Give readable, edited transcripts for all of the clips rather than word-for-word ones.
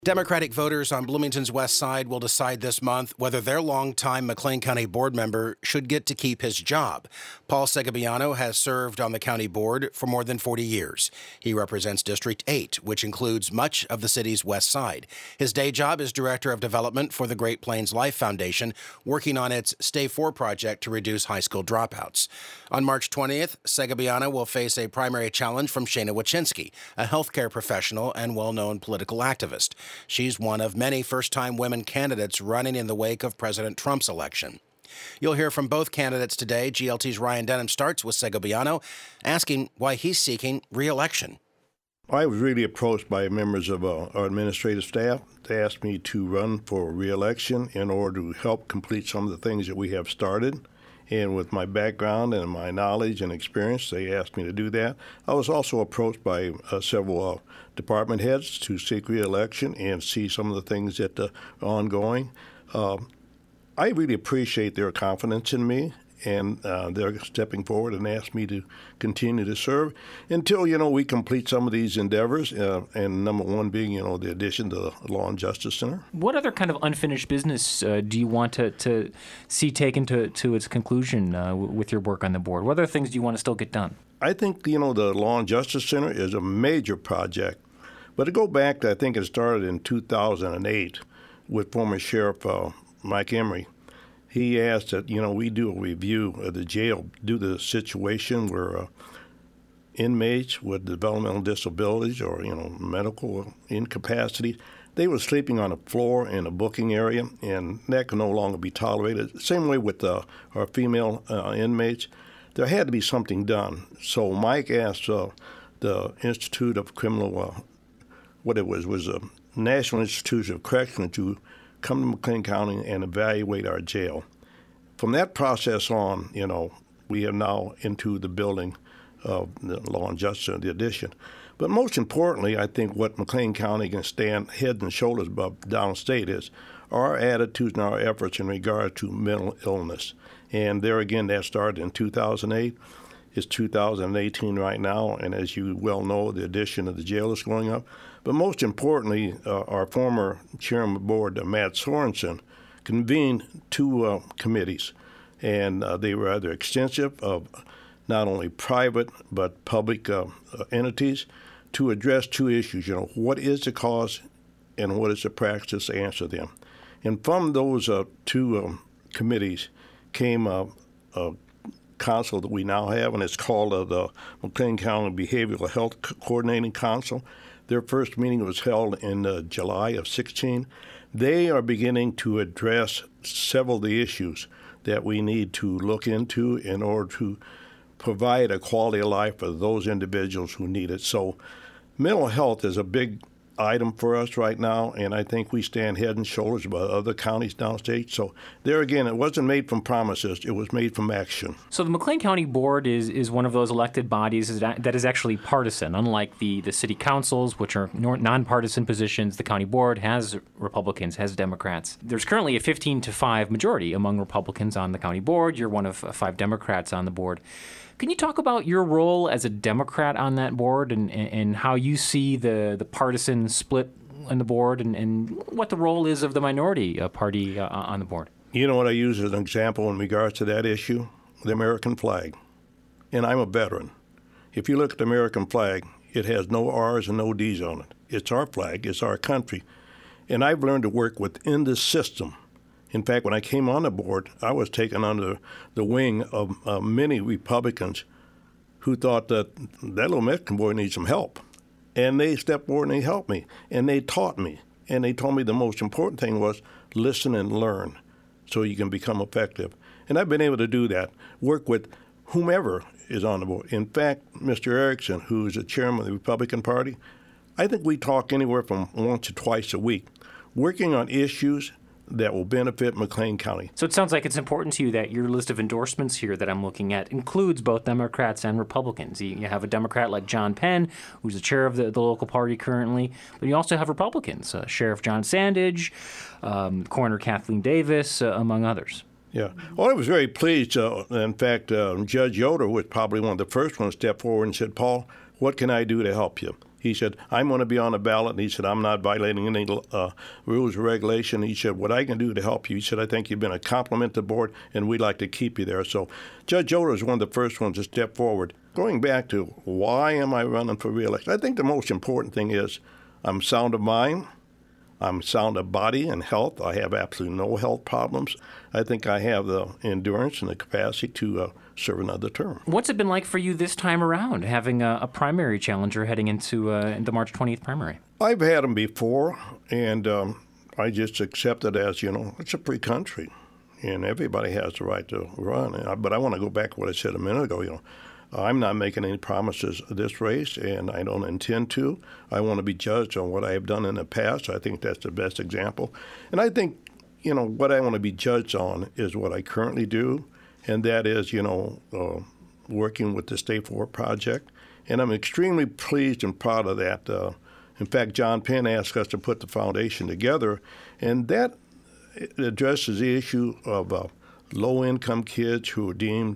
Democratic voters on Bloomington's West Side will decide this month whether their longtime McLean County board member should get to keep his job. Paul Segoviano has served on the county board for more than 40 years. He represents District 8, which includes much of the city's west side. His day job is Director of Development for the Great Plains Life Foundation, working on its Stay 4 project to reduce high school dropouts. On March 20th, Segoviano will face a primary challenge from Shana Wachinski, a healthcare professional and well-known political activist. She's one of many first-time women candidates running in the wake of President Trump's election. You'll hear from both candidates today. GLT's Ryan Denham starts with Segoviano, asking why he's seeking re-election. I was really approached by members of our administrative staff to ask me to run for re-election in order to help complete some of the things that we have started. And with my background and my knowledge and experience, they asked me to do that. I was also approached by several department heads to seek re-election and see some of the things that are ongoing. I really appreciate their confidence in me, and they're stepping forward and asked me to continue to serve until, we complete some of these endeavors, and number one being, the addition to the Law and Justice Center. What other kind of unfinished business do you want to see taken to its conclusion with your work on the board? What other things do you want to still get done? I think, the Law and Justice Center is a major project. But to go back to, I think it started in 2008 with former Sheriff Mike Emery. He asked that, we do a review of the jail due to the situation where inmates with developmental disabilities or, medical incapacity, they were sleeping on the floor in a booking area, and that can no longer be tolerated. Same way with our female inmates. There had to be something done. So Mike asked the Institute of Criminal, was a National Institute of Correction to come to McLean County and evaluate our jail. From that process on, we are now into the building of the Law and Justice Center, the addition. But most importantly, I think what McLean County can stand head and shoulders above downstate is our attitudes and our efforts in regard to mental illness. And there again, that started in 2008. It's 2018 right now, and as you well know, the addition of the jail is going up. But most importantly, our former chairman of the board, Matt Sorensen, convened two committees, and they were rather extensive of not only private but public entities to address two issues. What is the cause and what is the practice to answer them? And from those two committees came a council that we now have, and it's called the McLean County Behavioral Health Coordinating Council. Their first meeting was held in July of 2016. They are beginning to address several of the issues that we need to look into in order to provide a quality of life for those individuals who need it. So mental health is a big item for us right now, and I think we stand head and shoulders above other counties downstate. So there again, it wasn't made from promises, it was made from action. So the McLean County Board is one of those elected bodies that is actually partisan. Unlike the city councils, which are nonpartisan positions, the county board has Republicans, has Democrats. There's currently a 15-5 majority among Republicans on the county board. You're one of 5 Democrats on the board. Can you talk about your role as a Democrat on that board and how you see the partisan split on the board and what the role is of the minority party on the board? You know what I use as an example in regards to that issue? The American flag. And I'm a veteran. If you look at the American flag, it has no R's and no D's on it. It's our flag. It's our country. And I've learned to work within the system. In fact, when I came on the board, I was taken under the wing of many Republicans who thought that little Mexican boy needs some help. And they stepped forward and they helped me. And they taught me. And they told me the most important thing was listen and learn so you can become effective. And I've been able to do that, work with whomever is on the board. In fact, Mr. Erickson, who is the chairman of the Republican Party, I think we talk anywhere from once to twice a week, working on issues that will benefit McLean County. So it sounds like it's important to you that your list of endorsements here that I'm looking at includes both Democrats and Republicans. You have a Democrat like John Penn, who's the chair of the local party currently, but you also have Republicans, Sheriff John Sandage, Coroner Kathleen Davis, among others. Yeah. Well, I was very pleased. In fact, Judge Yoder was probably one of the first ones to step forward and said, Paul, what can I do to help you? He said, I'm going to be on the ballot. And he said, I'm not violating any rules or regulation. He said, what I can do to help you, he said, I think you've been a compliment to the board, and we'd like to keep you there. So Judge Yoder is one of the first ones to step forward. Going back to why am I running for re-election, I think the most important thing is I'm sound of mind. I'm sound of body and health. I have absolutely no health problems. I think I have the endurance and the capacity to serve another term. What's it been like for you this time around, having a primary challenger heading into the March 20th primary? I've had them before, and I just accept it as, it's a free country, and everybody has the right to run. But I want to go back to what I said a minute ago, I'm not making any promises this race, and I don't intend to. I want to be judged on what I have done in the past. I think that's the best example. And I think, what I want to be judged on is what I currently do, and that is, working with the State Forward Project. And I'm extremely pleased and proud of that. In fact, John Penn asked us to put the foundation together, and that addresses the issue of low-income kids who are deemed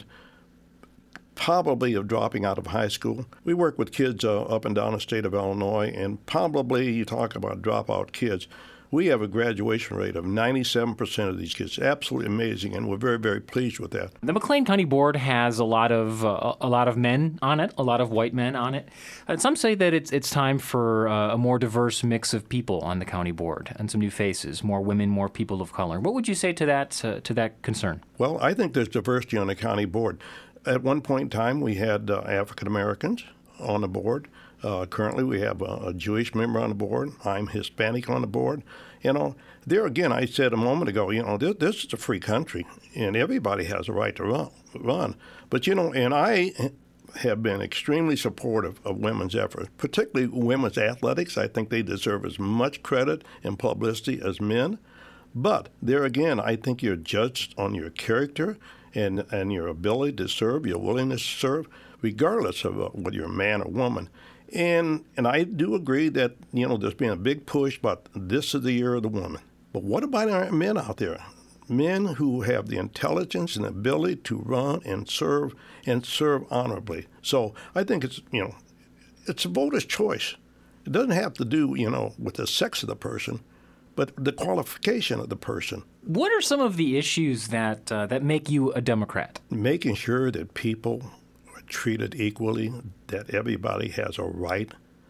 probably of dropping out of high school. We work with kids up and down the state of Illinois, and probably you talk about dropout kids. We have a graduation rate of 97% of these kids. Absolutely amazing, and we're very, very pleased with that. The McLean County Board has a lot of men on it, a lot of white men on it. And some say that it's time for a more diverse mix of people on the county board and some new faces, more women, more people of color. What would you say to that concern? Well, I think there's diversity on the county board. At one point in time, we had African Americans on the board. Currently, we have a Jewish member on the board. I'm Hispanic on the board. There again, I said a moment ago, this is a free country, and everybody has a right to run. But, and I have been extremely supportive of women's efforts, particularly women's athletics. I think they deserve as much credit and publicity as men. But there again, I think you're judged on your character and your ability to serve, your willingness to serve, regardless of whether you're a man or woman. And I do agree that, there's been a big push about this is the year of the woman. But what about our men out there? Men who have the intelligence and ability to run and serve honorably. So I think it's a voter's choice. It doesn't have to do, with the sex of the person, but the qualification of the person. What are some of the issues that make you a Democrat? Making sure that people are treated equally, that everybody has a right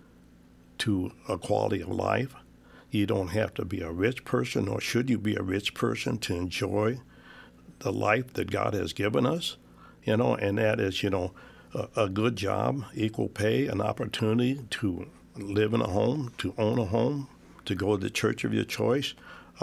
to a quality of life. You don't have to be a rich person, nor should you be a rich person to enjoy the life that God has given us, and that is, a good job, equal pay, an opportunity to live in a home, to own a home, to go to the church of your choice.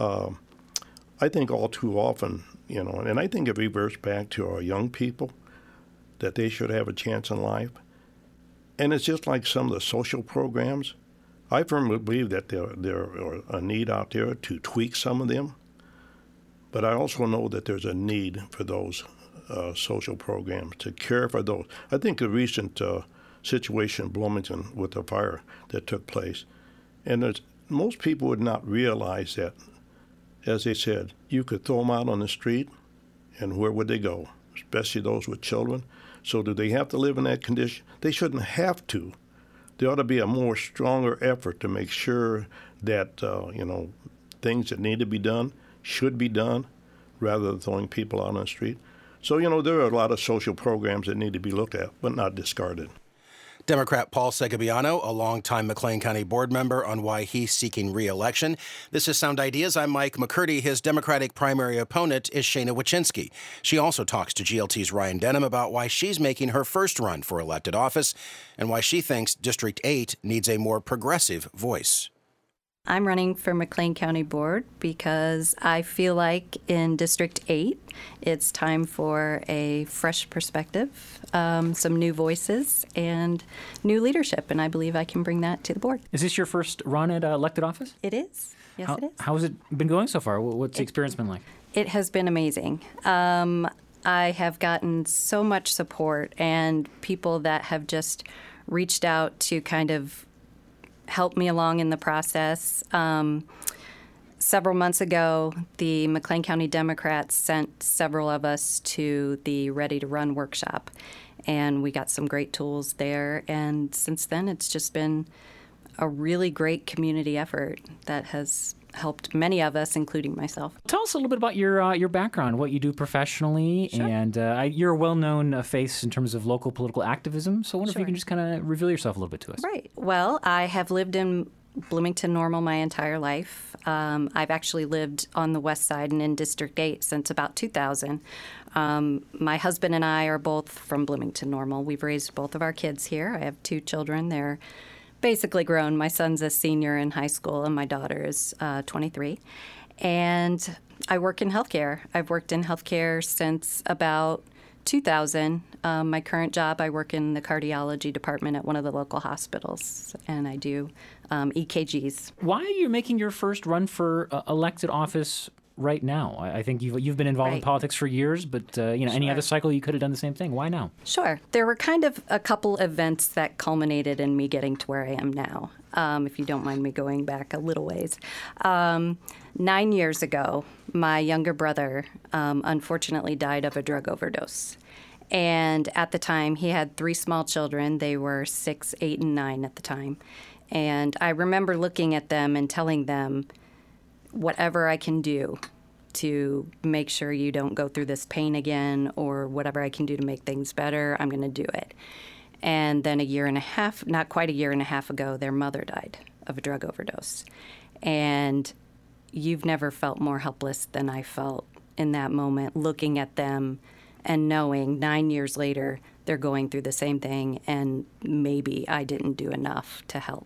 I think all too often, and I think it reverts back to our young people, that they should have a chance in life. And it's just like some of the social programs. I firmly believe that there are a need out there to tweak some of them. But I also know that there's a need for those social programs, to care for those. I think the recent situation in Bloomington with the fire that took place, and most people would not realize that, as they said, you could throw them out on the street, and where would they go, especially those with children? So do they have to live in that condition? They shouldn't have to. There ought to be a more stronger effort to make sure that, things that need to be done should be done rather than throwing people out on the street. So, there are a lot of social programs that need to be looked at, but not discarded. Democrat Paul Segoviano, a longtime McLean County board member, on why he's seeking re-election. This is Sound Ideas. I'm Mike McCurdy. His Democratic primary opponent is Shana Wachinski. She also talks to GLT's Ryan Denham about why she's making her first run for elected office and why she thinks District 8 needs a more progressive voice. I'm running for McLean County Board because I feel like in District 8, it's time for a fresh perspective, some new voices, and new leadership, and I believe I can bring that to the board. Is this your first run at elected office? It is. Yes, it is. How has it been going so far? What's the experience been like? It has been amazing. I have gotten so much support and people that have just reached out to kind of help me along in the process. Several months ago, the McLean County Democrats sent several of us to the Ready to Run workshop, and we got some great tools there. And since then, it's just been a really great community effort that has helped many of us, including myself. Tell us a little bit about your background, what you do professionally, Sure. and you're a well-known face in terms of local political activism. So I wonder if you Sure. can just kind of reveal yourself a little bit to us. Right. Well, I have lived in Bloomington Normal my entire life. I've actually lived on the west side and in District 8 since about 2000. My husband and I are both from Bloomington Normal. We've raised both of our kids here. I have 2 children. They're basically grown. My son's a senior in high school, and my daughter is 23. And I work in healthcare. I've worked in healthcare since about 2000. My current job, I work in the cardiology department at one of the local hospitals, and I do EKGs. Why are you making your first run for elected office right now? I think you've been involved in Right. politics for years, but any other cycle you could have done the same thing. Why now? Sure. There were kind of a couple events that culminated in me getting to where I am now, if you don't mind me going back a little ways. 9 years ago, my younger brother unfortunately died of a drug overdose. And at the time, he had 3 small children. They were 6, 8, and 9 at the time. And I remember looking at them and telling them, whatever I can do to make sure you don't go through this pain again, or whatever I can do to make things better, I'm going to do it. And then not quite a year and a half ago, their mother died of a drug overdose. And you've never felt more helpless than I felt in that moment, looking at them and knowing 9 years later they're going through the same thing, and maybe I didn't do enough to help.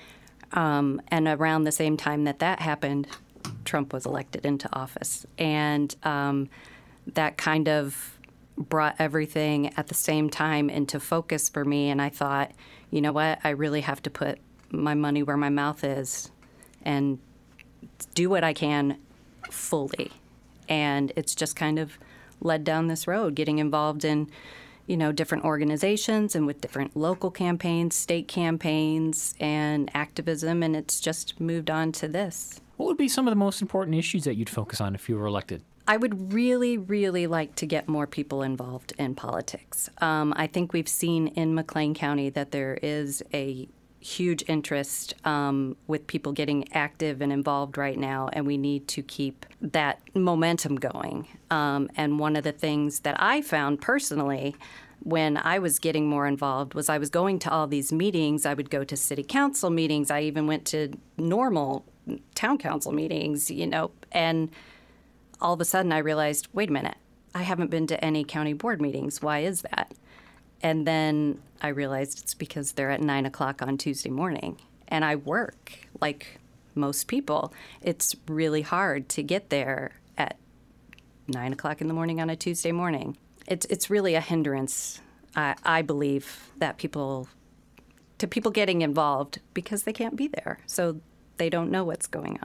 And around the same time that happened, Trump was elected into office. And that kind of brought everything at the same time into focus for me. And I thought, you know what, I really have to put my money where my mouth is and do what I can fully. And it's just kind of led down this road, getting involved in different organizations and with different local campaigns, state campaigns, and activism, and it's just moved on to this. What would be some of the most important issues that you'd focus on if you were elected? I would really, really like to get more people involved in politics. I think we've seen in McLean County that there is a huge interest with people getting active and involved right now, and we need to keep that momentum going. And one of the things that I found personally when I was getting more involved was I was going to all these meetings. I would go to city council meetings. I even went to normal town council meetings, and all of a sudden I realized, wait a minute, I haven't been to any county board meetings. Why is that? And then I realized it's because they're at 9 o'clock on Tuesday morning. And I work like most people. It's really hard to get there at 9 o'clock in the morning on a Tuesday morning. It's really a hindrance, I believe, that people getting involved because they can't be there. So they don't know what's going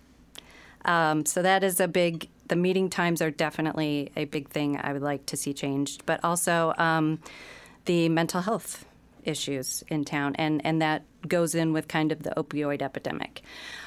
on. So that is the meeting times are definitely a big thing I would like to see changed. But also the mental health issues in town, and that goes in with kind of the opioid epidemic.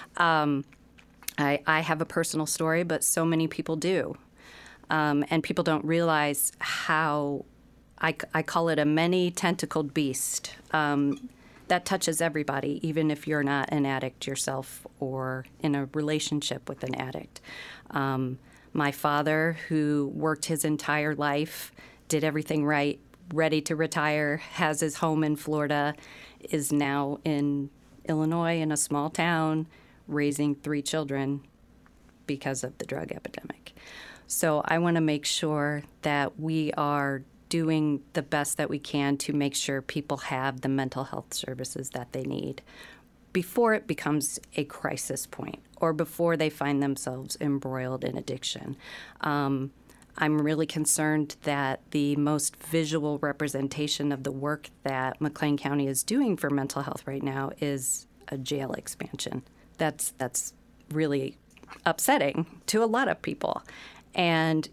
I have a personal story, but so many people do. And people don't realize how, I call it a many-tentacled beast that touches everybody, even if you're not an addict yourself or in a relationship with an addict. My father, who worked his entire life, did everything right, ready to retire, has his home in Florida, is now in Illinois in a small town raising 3 children because of the drug epidemic. So I want to make sure that we are doing the best that we can to make sure people have the mental health services that they need before it becomes a crisis point or before they find themselves embroiled in addiction. I'm really concerned that the most visual representation of the work that McLean County is doing for mental health right now is a jail expansion. That's really upsetting to a lot of people. And,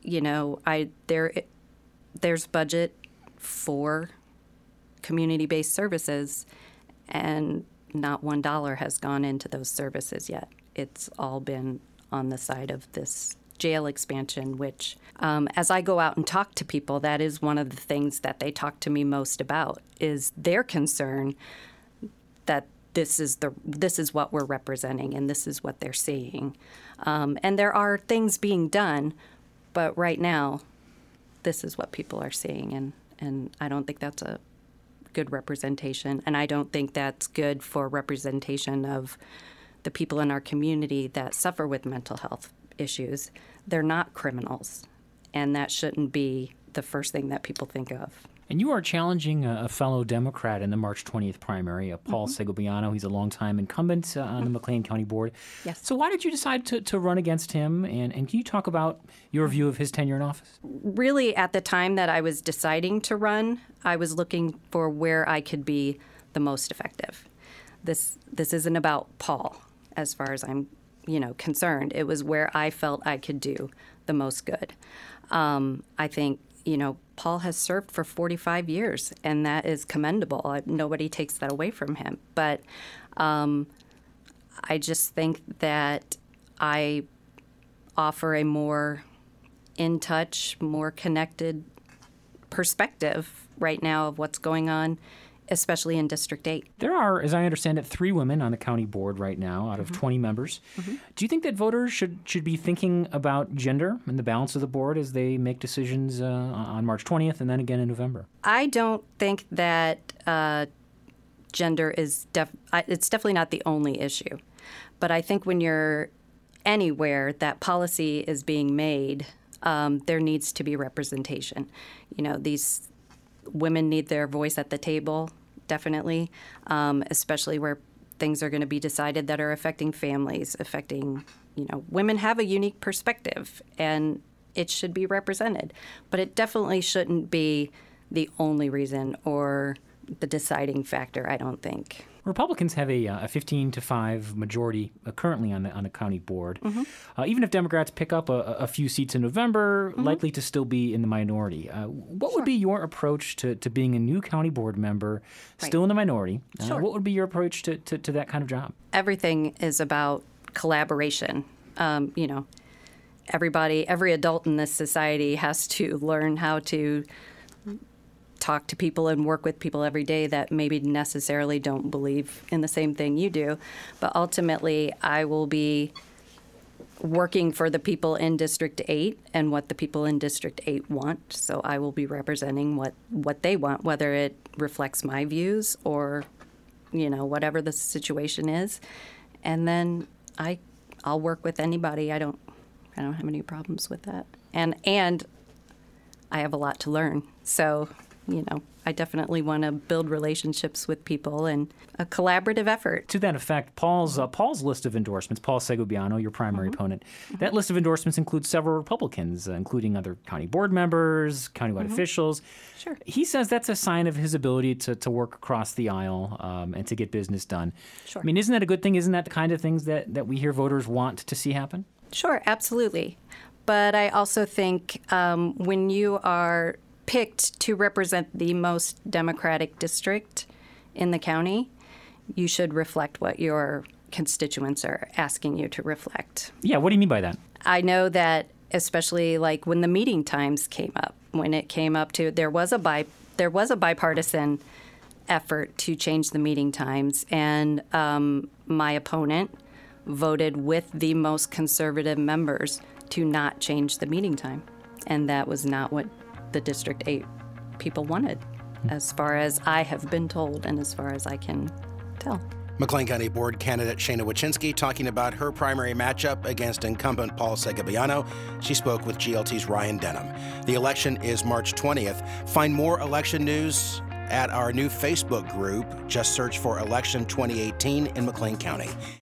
there's budget for community-based services, and not $1 has gone into those services yet. It's all been on the side of this jail expansion, which, as I go out and talk to people, that is one of the things that they talk to me most about, is their concern that this is what we're representing and this is what they're seeing. And there are things being done, but right now, this is what people are seeing, and I don't think that's a good representation, and I don't think that's good for representation of the people in our community that suffer with mental health issues. They're not criminals, and that shouldn't be the first thing that people think of. And you are challenging a fellow Democrat in the March 20th primary, Paul Segoviano. He's a longtime incumbent on the McLean County Board. Yes. So why did you decide to run against him? And can you talk about your view of his tenure in office? Really, at the time that I was deciding to run, I was looking for where I could be the most effective. This isn't about Paul, as far as I'm concerned. It was where I felt I could do the most good. I think, Paul has served for 45 years, and that is commendable. Nobody takes that away from him. But I just think that I offer a more in-touch, more connected perspective right now of what's going on, especially in District 8. There are, as I understand it, 3 women on the county board right now out of 20 members. Do you think that voters should be thinking about gender and the balance of the board as they make decisions on March 20th and then again in November? I don't think that gender is it's definitely not the only issue. But I think when you're anywhere that policy is being made, there needs to be representation. These women need their voice at the table, definitely, especially where things are going to be decided that are affecting families, women have a unique perspective, and it should be represented. But it definitely shouldn't be the only reason or the deciding factor, I don't think. Republicans have a 15-5 majority currently on the county board. Even if Democrats pick up a few seats in November, likely to still be in the minority. What would be your approach to being a new county board member, still in the minority? What would be your approach to that kind of job? Everything is about collaboration. Every adult in this society has to learn how to talk to people and work with people every day that maybe necessarily don't believe in the same thing you do. But ultimately, I will be working for the people in District 8 and what the people in District 8 want. So I will be representing what they want, whether it reflects my views or, whatever the situation is. And then I'll work with anybody. I don't have any problems with that. And I have a lot to learn. So I definitely want to build relationships with people and a collaborative effort. To that effect, Paul's list of endorsements, Paul Segoviano, your primary opponent, that list of endorsements includes several Republicans, including other county board members, countywide officials. Sure. He says that's a sign of his ability to work across the aisle and to get business done. Sure. I mean, isn't that a good thing? Isn't that the kind of things that we hear voters want to see happen? Sure, absolutely. But I also think when you are picked to represent the most Democratic district in the county, you should reflect what your constituents are asking you to reflect. Yeah, what do you mean by that? I know that especially like when the meeting times came up, when it came up to there was a bipartisan effort to change the meeting times, and my opponent voted with the most conservative members to not change the meeting time, and that was not what the District 8 people wanted, as far as I have been told and as far as I can tell. McLean County Board candidate Shana Wachinski talking about her primary matchup against incumbent Paul Segoviano. She spoke with GLT's Ryan Denham. The election is March 20th. Find more election news at our new Facebook group. Just search for Election 2018 in McLean County.